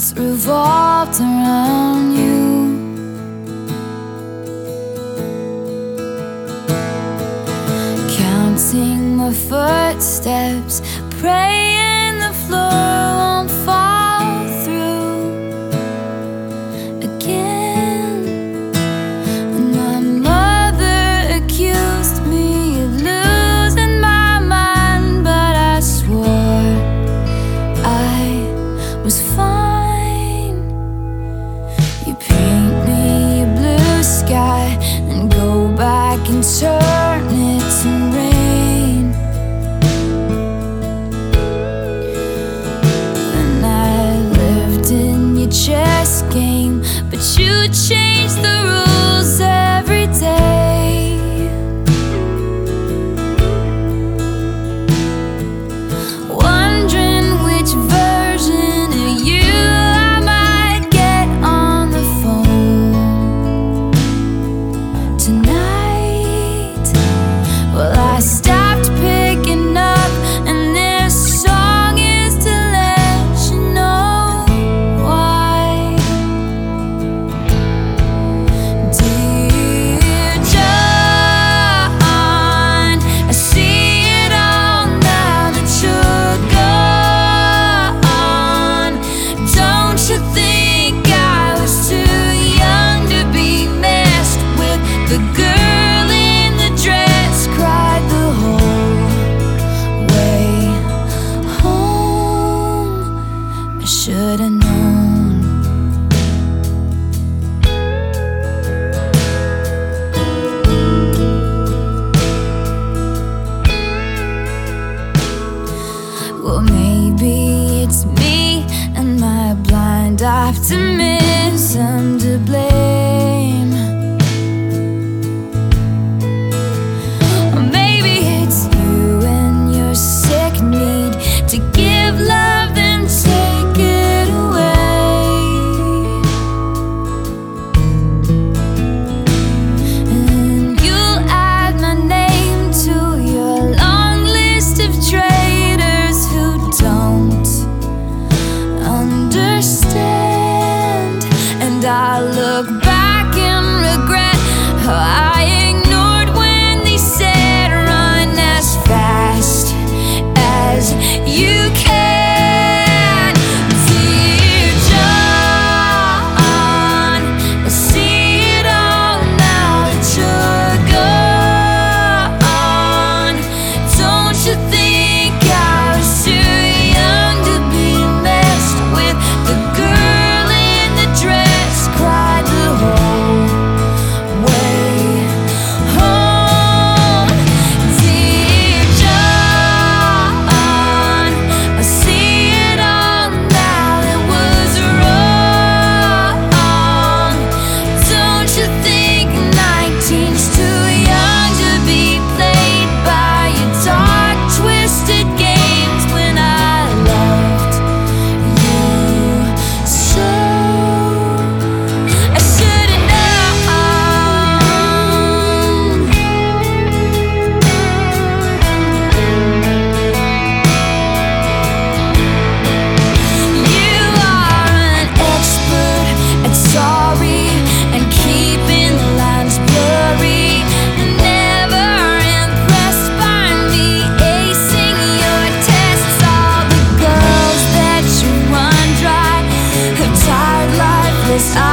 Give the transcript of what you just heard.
months revolved around you. Counting my footsteps, praying the floor won't fall through again. And my mother accused me of losing my mind, but I swore I was fine. You paint me a blue sky and go back and turn it to rain. When I lived in your chess game, but you changed the rules every day. Wondering which version of you I might get on the phone tonight. Well, I stopped picking up, and this song is to let you know why. Dear John, I see it all now that you're gone. Don't you think I was too young to be messed with? The girl in the dress cried the whole way home. I should've known. Well, maybe it's me and my blind optimism to blame. Or maybe it's you and your sick need to give love then take it away. And you'll add my name to your long list of traitors who don't understand. And I look back and regret how I ignored when they said run as fast as you can. Dear John, I see it all now that you're gone. Don't you think I was too young to be messed with? The girl in the dress cried the whole way home. Dear John, I see it all now that was wrong. Don't you think 19's too young to be played by your dark, twisted games when I loved you so? I should've known. You are an expert at sorry and keeping the lines blurry. Never impressed by me acing your tests. All the girls that you run dry have tired, lifeless eyes.